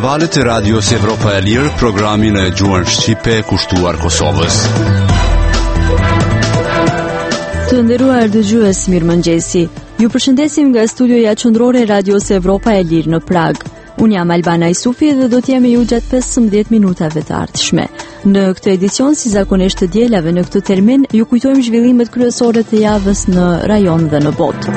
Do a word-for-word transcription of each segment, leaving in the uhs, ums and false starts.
valët e Radios Evropa e Lirë, programin e gjuhën shqipe kushtuar Kosovës. Të nderuar dëgjues, mirëmëngjesi. Ju përshëndesim nga studioja qendrore e Radios Evropa e Lirë në Prag. Unë jam Albana Isufi dhe do të jam me ju gjatë pesëmbëdhjetë minutave të ardhshme. Në këtë edicion, si zakonisht të dielave në këtë termin, ju kujtojmë zhvillimet kryesore të javës në rajon dhe në botë.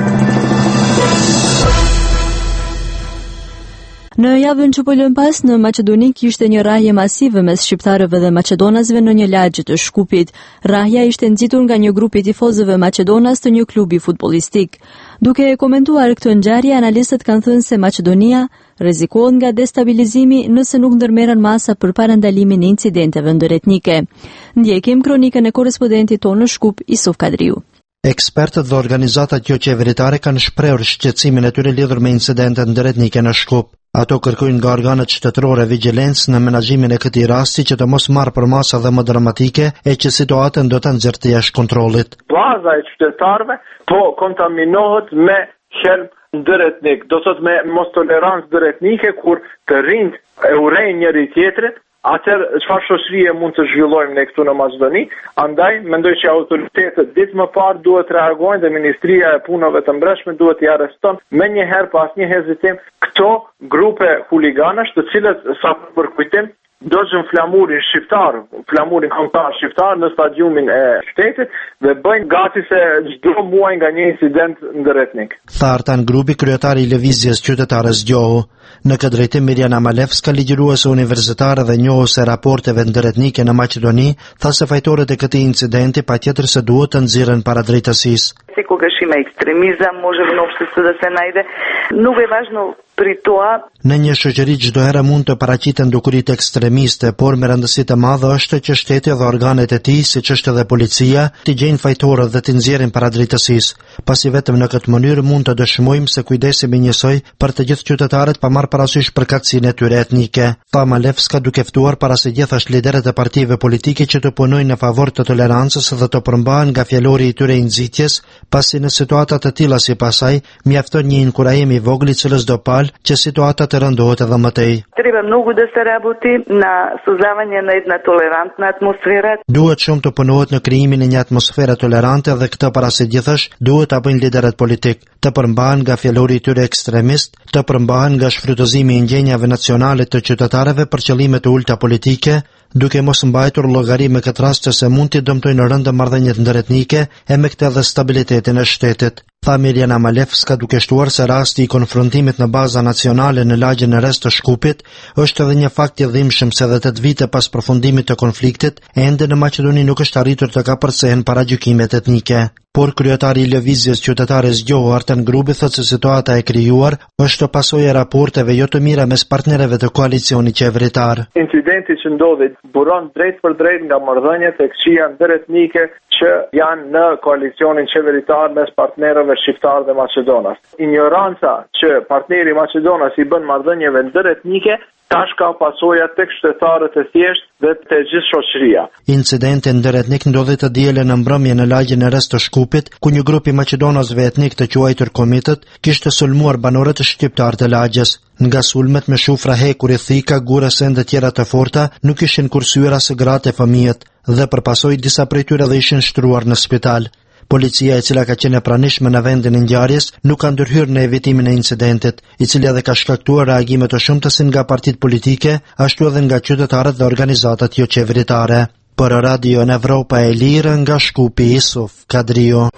Në javën që po lëm pas, në Maqedoni kishte një rrahje masive mes shqiptarëve dhe maqedonasve në një lagje të Shkupit. Rrahja ishte nxitur nga një grup i tifozëve maqedonas të një klubi futbollistik. Duke komentuar këtë ngjarje, analistët kanë thënë se Maqedonia rrezikohet nga destabilizimi nëse nuk ndërmerren masa për parandalimin e incidenteve ndëretnike. Ndjekim kronikën e korrespondentit tonë në Shkup, Isuf Kadriu. Ekspertët dhe organizatat jo qeveritare kanë shprehur shqetësimin e tyre lidhur me incidentet ndëretnike në Shkup. Ato kërkojnë nga organet shtetërore vigjilencë në menaxhimin e këtij rasti që të mos marrë përmasa dhe më dramatike e që situatën do ta nxjerrë jashtë kontrollit. Baza e qytetarëve po kontaminohet me helm ndëretnik, do thot me mos tolerancë ndëretnike kur të rinjt e urrejnë njëri tjetrin. Atëherë çfarë shoqërie mund të zhvillojmë ne këtu në Maqedoni? Andaj mendoj që autoritetet ditë më parë duhet të reagojnë dhe Ministria e Punëve të Mbrojtshme duhet t'i arreston menjëherë pa asnjë hezitim këto grupe huliganësh, të cilët sa për kujtim dojnë flamurin shqiptar, flamurin kombëtar shqiptar në stadiumin e shtetit dhe bëjnë gati se çdo muaj nga një incident ndëretnik. Tha Artan Grubi, kryetari i lëvizjes qytetare Zgjohu. Në këtë drejtim, Mirjana Malevska, ligjëruese universitare dhe njohëse raporteve ndëretnike në Maqedoni, tha se fajtorët e këtij incidenti patjetër se duhet të nxirren para drejtësisë. Секогаш има екстремизъм, може в обществото да се найде. Много е важно pri toa. Në një shoqëri çdo herë mund të paraqiten dukuritë ekstremiste, por me rëndësi të madhe është që shteti dhe organet e tij, siç është edhe policia, të gjejnë fajtorët dhe të nxjerrin para drejtësisë. Pasi vetëm në këtë mënyrë mund të dëshmojmë se kujdesimi njësoj për të gjithë qytetarët pa marrë parasysh përkatësinë e tyre etnike. Tha Malevska, duke ftuar para së gjithashtë liderët e partive politike që të punojnë në favor të tolerancës dhe të përmbahen nga fjalori i tyre i nxitjes, pasi në situata të tilla si pasaj mjafton një inkurajim i vogël i cilës do pal që situata të rëndohet edhe më tej. Treba mnogo da se работи на създаване на една толерантна атмосфера. Duhet shumë të punohet në krijimin e një atmosfere tolerante dhe këtë para së gjithësh duhet ta bëjnë liderët politik, të përmbahen nga fjalori i tyre ekstremist, të përmbahen nga shfrytëzimi i ndjenjave nacionale të qytetarëve për qëllime të ulta politike, duke mos mbajtur llogari me këtë rast se mund të dëmtojnë rëndë marrëdhëniet ndëretnike e me këtë edhe stabilitetin e shtetit. Tha Mirjana Malevska, duke shtuar se rasti i konfrontimit në baza nacionale në lagjen e rreth të Shkupit është edhe një fakt i dhimbshëm se edhe tetë vite pas përfundimit të konfliktit, ende në Maqedoni nuk është arritur të kapërcehen paragjykimet etnike. Por kryetari i lëvizjes qytetare Zgjohu, Artan Grubi, thotë se situata e krijuar është pasojë e raporteve jo të mira mes partnerëve të koalicionit qeveritar. Incidenti që ndodhi buron drejt për drejt nga marrëdhëniet e këqija ndëretnike që janë në koalicionin qeveritar mes partnerëve shqiptar dhe maqedonas. Ignoranca që partneri maqedonas i bën marrëdhënieve ndëretnike tash ka pasoja tek qytetarët e thjeshtë dhe të gjithë shoqëria. Incidenti ndëretnik ndodhi të dielën në mbrëmje në lagjen e rreth të Shkupit, ku një grup i maqedonasve etnik të quajtur Komitet kishte sulmuar banorët e shqiptar të lagjes. Nga sulmet me shufra hekuri, thika, gurës ende tjera të forta nuk ishin kursyer as gratë e fëmijët dhe përpasoj disa prej tyre dhe ishin shtruar në spital. Policia, e cila ka qenë e pranishme në vendin e ngjarjes, nuk ka ndërhyrë në evitimin e incidentit, i cili edhe ka shkaktuar reagime të shumta si nga partitë politike, ashtu edhe nga qytetarët dhe organizatat jo qeveritare. Për Radio në Evropa e Lirë, nga Shkupi, Isuf Kadriu.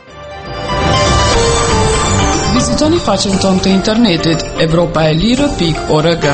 Vizitoni faqen tonë të internetit evropa e lirë pikë org.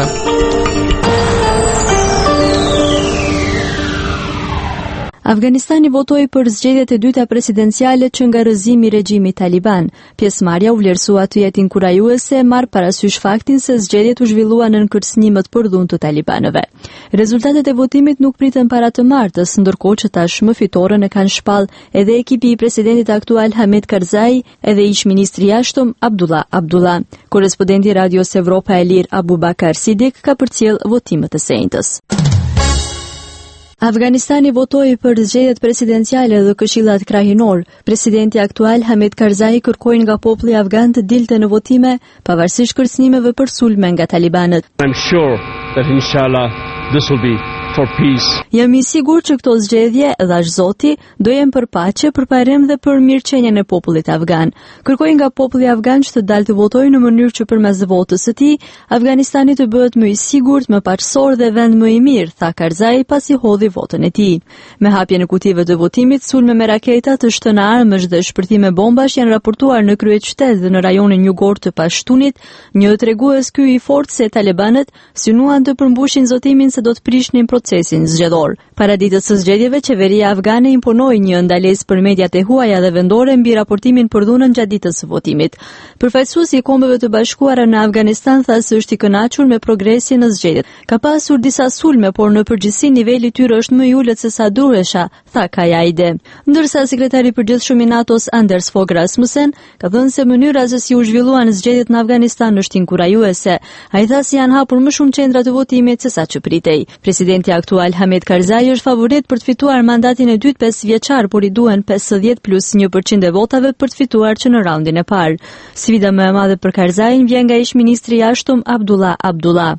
Afganistani votoi për zgjedhjet e dyta presidenciale që nga rrëzimi i regjimit taliban. Pjesëmarrja u vlerësua të jetë inkurajuese, marr parasysh faktin se zgjedhjet u zhvilluan në kërcënim të përdhun të talibanëve. Rezultatet e votimit nuk pritën para të martës, ndërkohë që tashmë fitoren e kanë shpall edhe ekipi i presidentit aktual Hamid Karzai edhe ish ministri i jashtëm Abdullah Abdullah. Korrespondenti Radios Evropa e Lirë Abubakar Sidik ka përcjell votimet e sejntës. Afganistani votoi për zgjedhjet presidenciale dhe këshillat krahinor. Presidenti aktual Hamid Karzai kërkoi nga populli afgan të dilte në votime, pavarësisht kërcënimeve për sulme nga talibanët. I'm sure that inshallah this will be for peace. Jam i sigurt që këto zgjedhje, dhash Zoti, do jenë për paqe, për parim dhe për mirëqenien e popullit afgan. Kërkoi nga populli afgan që të dalë të votojë në mënyrë që përmes votës së tij, Afganistani të bëhet më i sigurt, më paqësor dhe vend më i mirë, tha Karzai pasi hodhi votën e tij. Me hapjen e kutive të votimit, sulme me raketa, të shtënë armësh dhe shpërthime bombash janë raportuar në kryeqytet dhe në rajonin jugor të Pashtunit, një tregues ky i fortë se talibanët synuan të përmbushin zotimin se do të prishnin procesin zgjedhor. Para ditës së zgjedhjeve, qeveria afgane imponoi një ndalesë për mediat e huaja dhe vendore mbi raportimin për dhunën gjatë ditës së votimit. Përfaqësuesi i Kombeve të Bashkuara në Afganistan tha se është i kënaqur me progresin në zgjedhjet. Ka pasur disa sulme, por në përgjithësi niveli i tyre është më i ulët se sa duhesha, tha Kajaide. Ndërsa sekretari i përgjithshëm i NATO-s Anders Fogh Rasmussen ka thënë se mënyra se si u zhvilluan zgjedhjet në Afganistan është inkurajuese. Ai tha se janë hapur më shumë qendra të votimit se sa që pritej. Presidenti aktual Hamid Karzai është favorit për të fituar mandatin e dytë pesëvjeçar, por i duhen pesëdhjetë plus një përqind e votave për të fituar që në raundin e parë. Sfida më e madhe për Karzain vjen nga ish-ministri i jashtëm Abdullah Abdullah.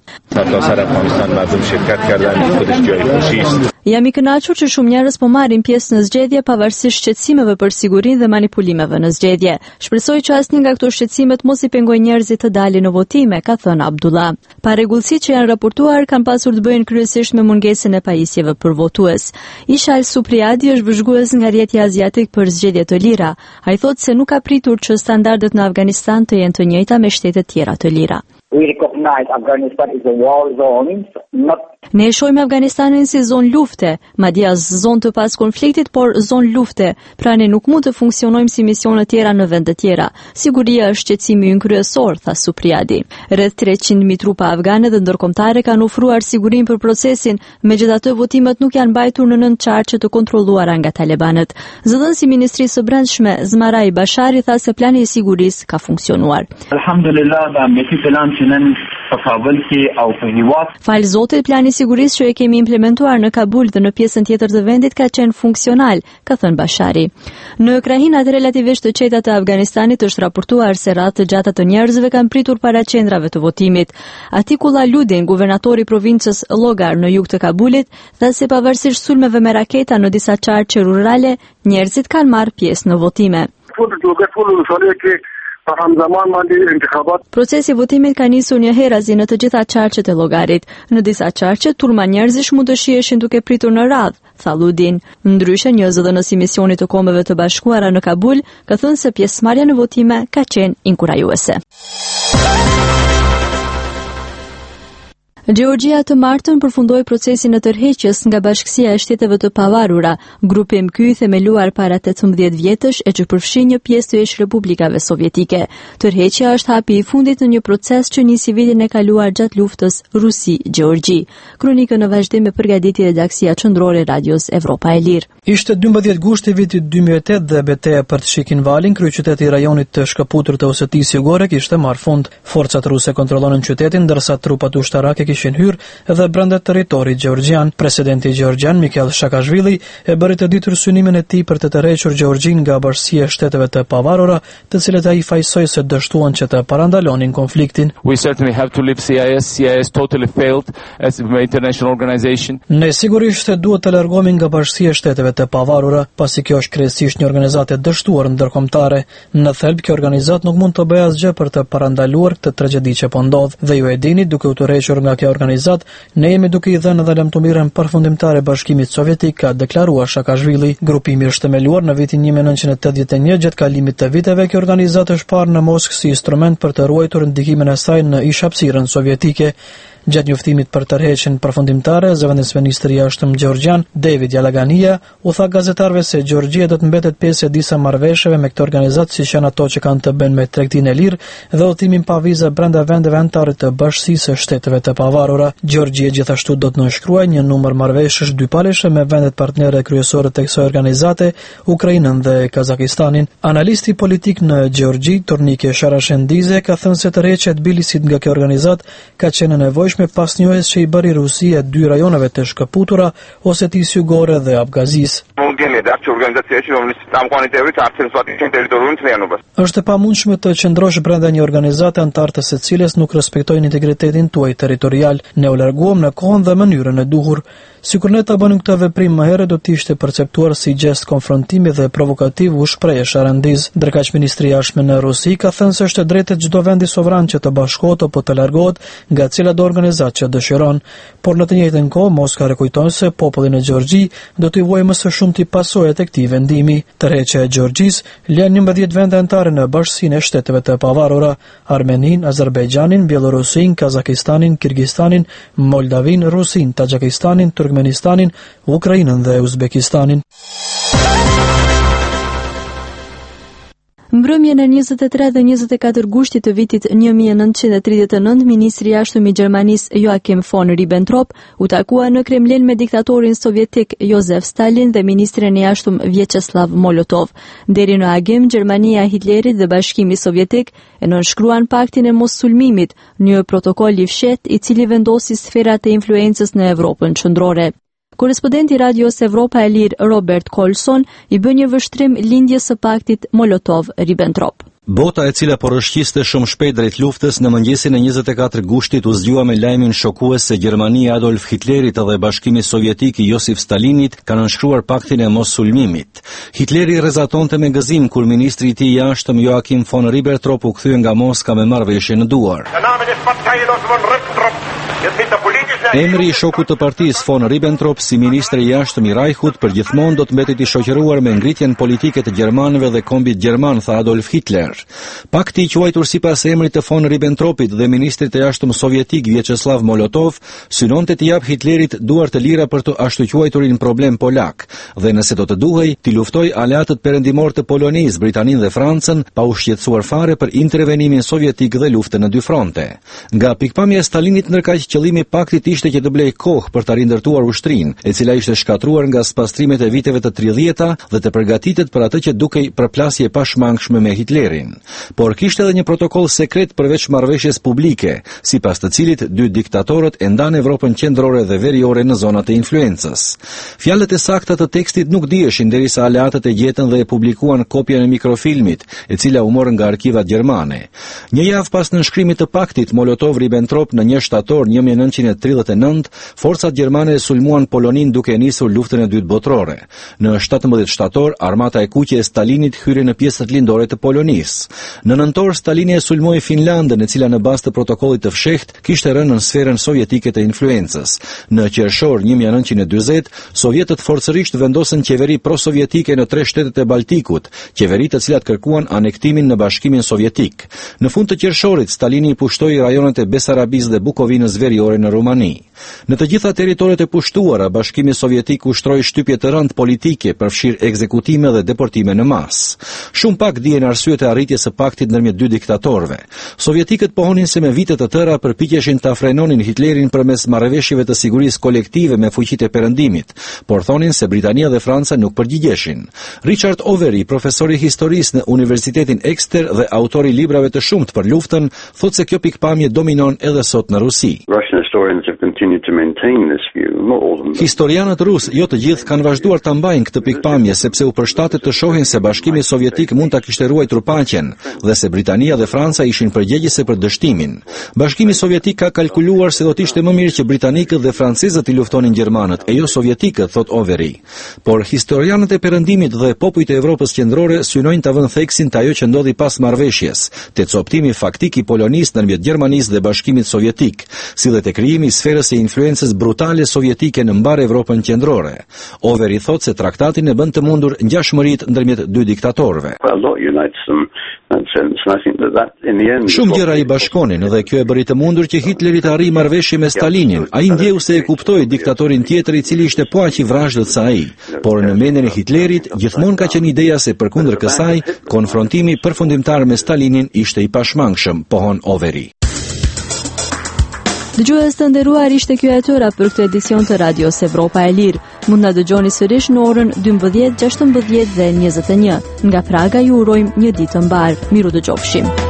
Jam i kënaqur që shumë njerëz po marrin pjesë në zgjedhje pavarësisht shqetësimeve për sigurinë dhe manipulimeve në zgjedhje. Shpresoj që asnjë nga këto shqetësime mos i pengojë njerëzit të dalin në votime, ka thënë Abdullah. Parregullsitë që janë raportuar kanë pasur të bëjnë kryesisht me mungesën e pajisjeve për votues. Ishal Supriadi është vëzhgues nga rrjeti azjatik për zgjedhje të lira. Ai thotë se nuk ka pritur që standardet në Afganistan të jenë të njëjta me shtete tjera të lira. We recognize Afghanistan is a war zone, not Ne e shohim Afganistanin si zonë lufte, madje as zonë të pas konfliktit, por zonë lufte. Pra ne nuk mund të funksionojmë si misione tjera në vende tjera. Siguria është shqetësimi ynë kryesor, tha Supriadi. Rreth treqind mijë trupa afgane dhe ndërkombëtare kanë ofruar sigurinë për procesin, megjithatë votimet nuk janë mbajtur në nën qarqe të kontrolluara nga talibanët. Zëdhënësi i Ministrisë së Brendshme Zmarai Bashari tha se plani i sigurisë ka funksionuar. Alhamdulillah, me këtë plan që ne Fal Zotit, plani i sigurisë që e kemi implementuar në Kabul dhe në pjesën tjetër të vendit ka qenë funksional, ka thënë Bashari. Në krahinat relativisht të qeta të Afganistanit është raportuar se ratë të gjata të njerëzve kanë pritur para qendrave të votimit. Atikula Ludin, guvernatori i provincës Logar në jug të Kabulit, tha se pavarësisht sulmeve me raketa në disa qarqe rurale, njerëzit kanë marrë pjesë në votime. Procesi i votimit ka nisur një herazi në të gjitha qarqet e llogarit. Në disa qarqe turma njerëzish mund të shiheshin duke pritur në radhë, tha Ludin. Ndryshe, një zëdhënës i misionit të Kombeve të Bashkuara në Kabul ka thënë se pjesëmarrja në votime ka qenë inkurajuese. Gjeorgjia të martën përfundoi procesin e tërheqjes nga Bashkësia e Shteteve të Pavarura, grupi M K Y themeluar para tetëmbëdhjetë vjetësh e që përfshin një pjesë të ish-republikave sovjetike. Tërheqja është hapi i fundit në një proces që nisi vitin e kaluar gjatë luftës Rusi-Gjeorgji. Kronikën në vazhdim me përgatitje redaksia qendrore e Radios Evropa e Lirë. Ishte dymbëdhjetë gushti vitit dy mijë e tetë dhe betejë për të Shikinvalin, kryeqyteti i rajonit të shkëputur të Osetisë Jugore, kishte marrë fund. Forcat ruse kontrollonin qytetin, ndërsa trupat ushtarake kishin hyrë edhe brenda territorit gjeorgjian. Presidenti gjeorgjian Mikhail Saakashvili e bëri të ditur synimin e tij për të tërhequr Gjeorgjin nga Bashkia e Shteteve të Pavarura, të cilët ai fajsoi se dështuan që të parandalonin konfliktin. We certainly have to leave C I S. C I S totally failed as an international organization. Ne sigurisht duhet të largohemi nga Bashkia e Shteteve të Pavarura, pasi kjo është kryesisht një organizatë e dështuar ndërkombëtare. Në thelb kjo organizatë nuk mund të bëjë asgjë për të parandaluar këtë tragjedi që po ndodh. Dhe ju e dini, duke u tërhequr nga kjo organizat, ne jemi duke i dhënë edhe lemtumirën përfundimtare Bashkimit Sovjetik, ka deklaruar Saakashvili. Grupimi është themeluar në vitin një mijë e nëntëqind e tetëdhjetë e një, gjatë kalimit të viteve, kjo organizat është parë në Moskë si instrument për të ruajtur ndikimin e saj në ish-hapësirën sovjetike. Gjatë njoftimit për tërheqjen përfundimtare, zëvendës ministri i jashtëm gjeorgjian David Yalagania u tha gazetarëve se Gjeorgjia do të mbetet pjesë e disa marrëveshjeve me këtë organizatë, siç janë ato që kanë të bëjnë me tregtinë e lirë dhe udhëtimin pa vizë brenda vendeve anëtare të Bashkisë së Shteteve të Pavarura. Gjeorgjia gjithashtu do të nënshkruajë një numër marrëveshjesh dypaleshe me vendet partnere kryesore të kësaj organizate, Ukrainën dhe Kazakistanin. Analisti politik në Gjeorgji, Tornike Sharashendize, ka thënë se tërheqja e Tbilisit nga kjo organizatë ka qenë e nevojshme përhershme pas njohjes që i bëri Rusia dy rajoneve të shkëputura Osetisë Jugore dhe Abgazisë. Është e pamundshme të qëndrosh brenda një organizate antare së cilës nuk respektojnë integritetin tuaj territorial. Ne u larguam në kohën dhe mënyrën e duhur. Sikur ne ta bënim këtë veprim më herët, do të ishte perceptuar si gjest konfrontimi dhe provokativ, u shpreh Sharandiz. Ndërkaq ministri i jashtëm në Rusi ka thënë se është e drejtë çdo vendi sovran që të bashkohet apo të largohet nga cila do organizatë që dëshiron, por në të njëjtën kohë Moska rekujton se popullin e Gjeorgji do t'i vuajë më së shumti pasojat e këtij vendimi. Tërheqja e Gjeorgjisë lën njëmbëdhjetë vende anëtare në Bashkinë e Shteteve të Pavarura: Armenin, Azerbajxhanin, Bielorusin, Kazakistanin, Kirgistanin, Moldavin, Rusin, Taxhikistanin, Turkmenistanin, Ukrainën dhe Uzbekistanin. Mbrëmjen e njëzet e tre dhe njëzet e katër gushtit të vitit një mijë e nëntëqind e tridhjetë e nëntë, ministri i jashtëm i Gjermanisë Joachim von Ribbentrop u takua në Kremlin me diktatorin sovjetik Josef Stalin dhe ministrin e jashtëm Vjaçeslav Molotov. Deri në agim, Gjermania e Hitlerit dhe Bashkimi Sovjetik e nënshkruan paktin e mossulmimit, një protokoll i fshehtë i cili vendosi sferat e influencës në Evropën qendrore. Korespondenti Radios Evropa e Lirë Robert Colson i bë një vështrim lindjes së paktit Molotov-Ribbentrop. Bota, e cila po rrëshqiste shumë shpejt drejt luftës, në mëngjesin e njëzet e katër gushtit u zgjua me lajmin shokues se Gjermania e Adolf Hitlerit dhe Bashkimi Sovjetik i Josif Stalinit kanë nënshkruar paktin e mos-sulmimit. Hitleri rrezatonte me gëzim kur ministri i tij i jashtëm Joachim von Ribbentrop u kthye nga Moska me marrëveshje në duar. Emri i shokut të partisë von Ribbentrop si ministri i jashtëm i Reichut përgjithmonë do të mbetet i shoqëruar me ngritjen politike të gjermanëve dhe kombit gjerman, tha Adolf Hitler. Pakti i quajtur sipas emrit të von Ribbentropit dhe ministrit të jashtëm sovjetik Vjaçeslav Molotov synonte të jap Hitlerit duar të lira për të ashtu quajturin problem polak dhe nëse do të duhej, t'i luftoj aleatët perëndimor të Polonisë, Britaninë dhe Francën pa u shqetësuar fare për intervenimin sovjetik dhe luftën në dy fronte. Nga pikpamja e Stalinit, ndërkaq qëllimi i paktit ishte që të blej kohë për të rindërtuar ushtrinë, e cila ishte shkatruar nga spastrimet e viteve të tridhjeta dhe të përgatitet për atë që dukej përplasje pashmangshme me Hitlerin. Por kishte edhe një protokoll sekret përveç marrëveshjes publike, sipas të cilit dy diktatorët e ndanë Evropën qendrore dhe veriore në zonat e influencës. Fjalët e sakta të tekstit nuk diheshin derisa aleatët e gjetën dhe e publikuan kopjen e mikrofilmit, e cila u morën nga arkivat gjermane. Një javë pas nënshkrimit të paktit Molotov-Ribbentrop në një shtator një mijë e nëntëqind e tridhjetë e nëntë, forcat gjermane e sulmuan Poloninë duke nisur luftën e dytë botërore. Në shtatëmbëdhjetë shtator, armata e kuqe e Stalinit hyri në pjesët lindore të Polonisë. Në nëntor, Stalini e sulmoi Finlandën, e cila në bazë të protokollit të fshehtë kishte rënë në sferën sovjetike të influencës. Në qershor një mijë e nëntëqind e dyzet, sovjetët forcërisht vendosën qeveri pro-sovjetike në tre shtetet e Baltikut, qeveri të cilat kërkuan anektimin në Bashkimin Sovjetik. Në fund të qershorit, Stalini i pushtoi rajonet e Besarabisë dhe Bukovinës veriore në Rumani. Në të gjitha territoret e pushtuara, Bashkimi Sovjetik ushtroi shtypje të rëndë politike, përfshirë ekzekutime dhe deportime në masë. Shumë pak dihen arsyet e arritjes së paktit ndërmjet dy diktatorëve. Sovjetikët pohonin se me vite të tëra përpiqeshin ta frenonin Hitlerin përmes marrëveshjeve të sigurisë kolektive me fuqitë e perëndimit, por thonin se Britania dhe Franca nuk përgjigjeshin. Richard Overy, profesor i historisë në Universitetin Exeter dhe autori i librave të shumtë për luftën, thotë se kjo pikpamje dominon edhe sot në Rusi. Historianët rus, jo të gjithë, kanë vazhduar ta mbajnë këtë pikpamje sepse u përshtatet të shohin se Bashkimi Sovjetik mund ta kishte ruajtur paqen dhe se Britania dhe Franca ishin përgjegjëse për dështimin. Bashkimi Sovjetik ka kalkuluar se do të ishte më mirë që britanikët dhe francezët i luftonin gjermanët, e jo sovjetikët, thot Overy. Por historianët e perëndimit dhe popujt e Evropës qendrore synojnë ta vënë theksin të ajo që ndodhi pas marrëveshjes, te coptimi faktik i Polonisë ndërmjet Gjermanisë dhe Bashkimit Sovjetik, si dhe te krijimi i sferës së influencës brutale sovjetike në mbar Evropën qendrore. Overy thot se traktatin e bën të mundur ngjashmëritë ndërmjet dy diktatorëve. Shumë gjëra i bashkonin dhe kjo e bëri të mundur që Hitleri të arrijë marrëveshje me Stalinin. Ai ndjeu se e kuptoi diktatorin tjetër i cili ishte po aq i vrazhdët sa ai. Por në mendjen e Hitlerit gjithmonë ka qenë ideja se përkundër kësaj, konfrontimi përfundimtar me Stalinin ishte i pashmangshëm, pohon Overy. Dëgjues të nderuar, ishte ky e tëra për këtë edicion të Radios Evropa e Lirë. Mund na dëgjoni sërish në orën dymbëdhjetë, gjashtëmbëdhjetë dhe njëzet e një. Nga Praga ju urojmë një ditë të mbar. Miru dëgjofshim.